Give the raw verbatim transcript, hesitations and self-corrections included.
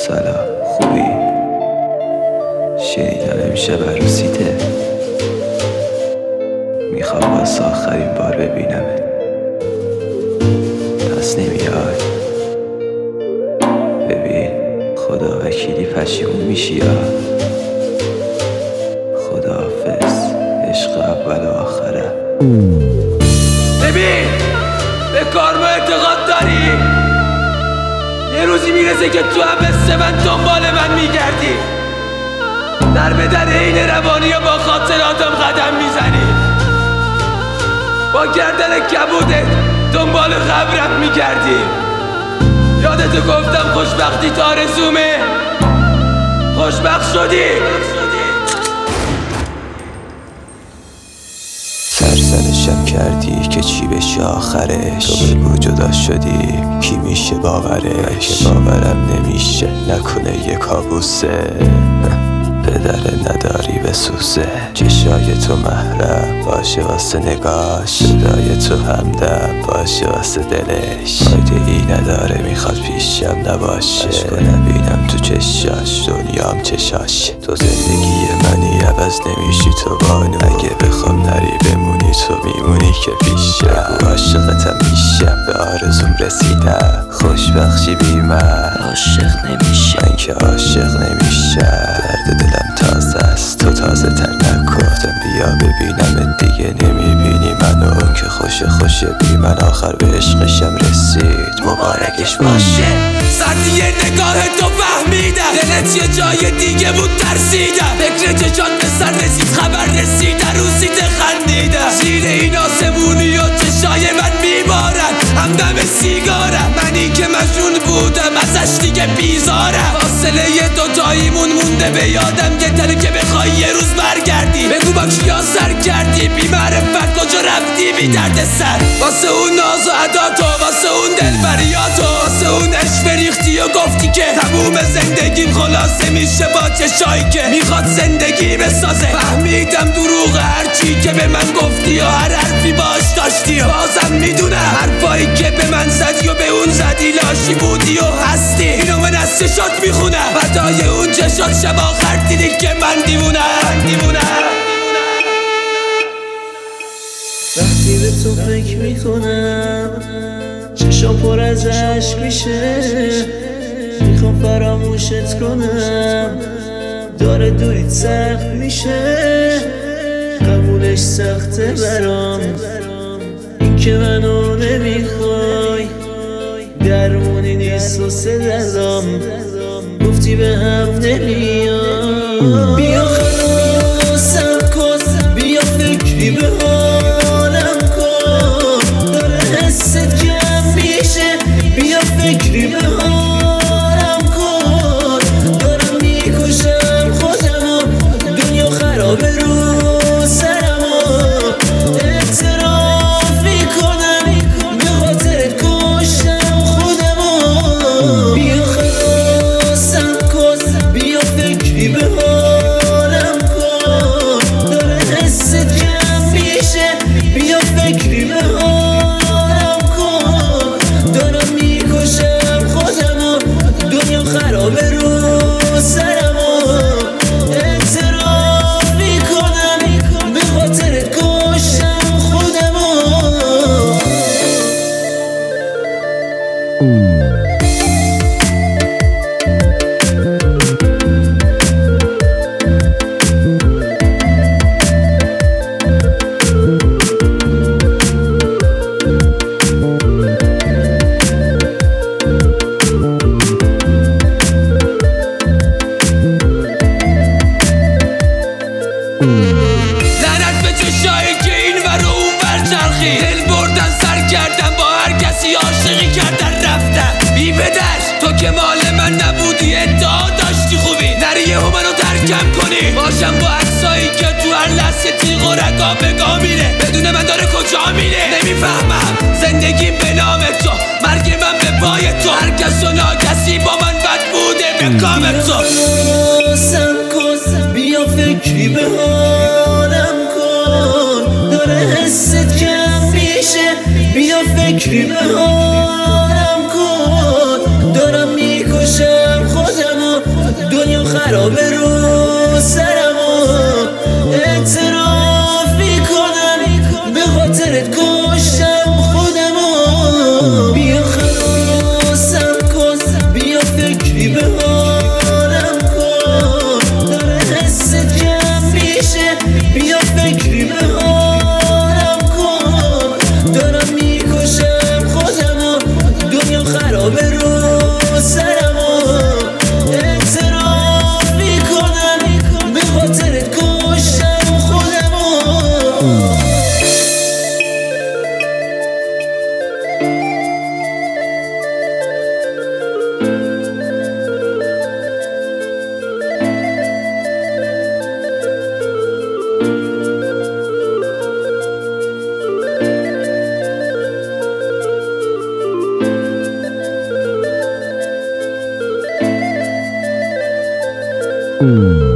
سلام، خوبی؟ شنیدم امشب عروسیته، میخوام واسه آخرین بار ببینمت، پس نمیای؟ ببین خدا وکیلی پشیمون میشی یا خداحافظ، عشق اول و آخره. ببین به کارما اعتقاد داری؟ یه روزی میرسه که تو هم مثل من دنبال من میگردی، در به در عین روانی و با خاطراتم قدم میزنی، با گردن کبودت دنبال قبرم میگردی. یادتو گفتم خوشبختی تا آرزومه، خوشبخت شدی. سرزنشم کردی که چی بشه آخرش، تو بگو جدا شدی کی میشه باورش؟ که باورم نمیشه نکنه یه کابوسه، پدر نداری بسوزه، چشای تو محرم باشه واسه نگاش، صدای تو همدم باشه واسه دلش، فایده ای نداره میخواد پیشم نباشه، عشقو نبینم تو چشاش دنیام چشاش، تو زندگی منی عوض نمیشی تو بانو، اگه بخوام نری بمونی تو میمونی که پیشم، عاشقتم میشم به آرزوم رسیدم، خوشبخشی بی من عاشق نمیشه، من که عاشق نمیشم، درد دلم تازه است تو تازه تر نگفتم بیا ببینم دیگه نمیبینی منو، اون که خوش خوش بی من آخر به عشقشم رسید مبارکش باشه. سردی نگاه تو فهمیدم، دلت یه جای دیگه بود ترسیدم، فکر چشات به سر رسید خبر رسید عروسیت خندیدم، زیر این آسمونی و چشای من میبارم همدم سیگارم، منی که مجنون بودم ازش دیگه بیزارم، فاصله دوتاییمون مونده به یادم یه تنه که بخوای یه روز برگردی، بگو با کیا سر کردی بی معرفت کجا رفتی بی درد سر، واسه اون ناز و عداتو، واسه اون دلبریاتو، واسه اون عشق ریختی و گفتی که تموم زندگیم خلاصه میشه با چشایی که میخواد زندگی بسازه، فهمیدم دروغ هرچی که به من گفتی و هر حرفی باش داشتی و بازم میدونم حرفایی که به من زدی و به اون زدی لاشی بودی و هستی، اینو من از چشات میخونم، فدای اون چشات شب آخر دیدی که من دیوونم دیوونم. وقتی به تو فکر میکنم چشام پر از عشق میشه، میخوام فراموشت کنم داره دوریت سخت میشه، قبولش سخته برام این که منو نمیخوای، درمونی نیست و سدرام گفتی به هم نمیای، بیا خلاصم کن بیا فکری به حالم کن، داره حست کم میشه بیا فکری به حالم کن، دارم میکشم خودمو دنیا خرابه رو سرمو، اعتراف میکنم به خاطر کشتم خودمو، بیا خلاصم کن بیا فکری به حالم کن، داره حست کم میشه بیا فکری به حالم کن، دارم میکشم خودمو دنیا خرابه رو سرمو، اعتراف میکنم به خاطر کشتم خودمو. لعنت به چشایی که این ور و اون ور چرخی، دل بردن سر کردن با هر کسی عاشقی کردن رفتن بی بدش، تو که مال من نبودی ادعا داشتی خوبی نری یهو منو ترکم کنی، باشم با عکسایی که تو هر لحظه تیغ و رگا بگا میره، بدون من داره کجا میره نمیفهمم، زندگیم به نام تو مرگ من به پای تو، هر کس و ناکسی با من بد بوده به کام تو، خلاصم کن بیا فکری به حالم کن، داره حست کم میشه بیا فکری به حالم کن، دارم میکشم خودمو خرابه رو سرمو اعتراف میکنم به خاطرت کشتم خودمو. بیا خلاصم کن، بیا فکری به حالم کن، داره حست کم میشه، بیا فکری به حالم کن، دارم میکشم خودمو، دنیا خرابه رو سرمو اعتراف میکنم به خاطرت کشتم خودمو. Mm.